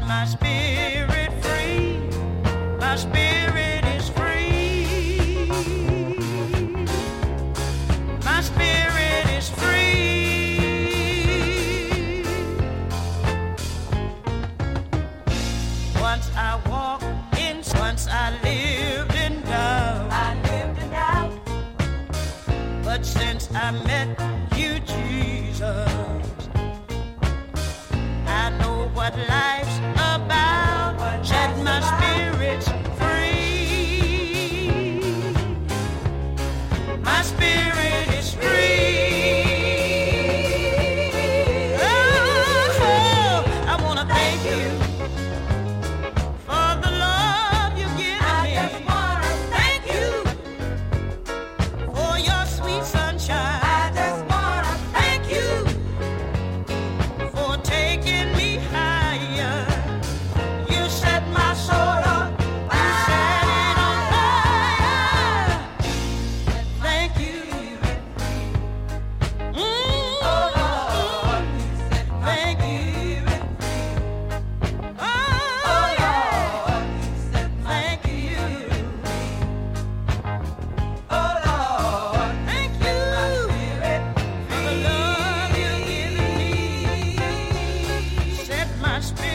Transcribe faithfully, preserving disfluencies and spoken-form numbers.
my spirit free. My spirit is free. My spirit is free. Once I walked in, once I lived in doubt. I lived in doubt. But since I met you, Jesus, I know what life's about. Set my spirits free. My spirit is free. Oh, I wanna thank you for the love you've given me. I just wanna thank you for your sweet sunshine. I just wanna thank you for taking me higher. You set my soul on fire. You set it on fire. Thank you. Mm. Oh Lord, thank you. Oh Lord, thank you. Oh Lord, thank you for the love you've given me. Set my spirit.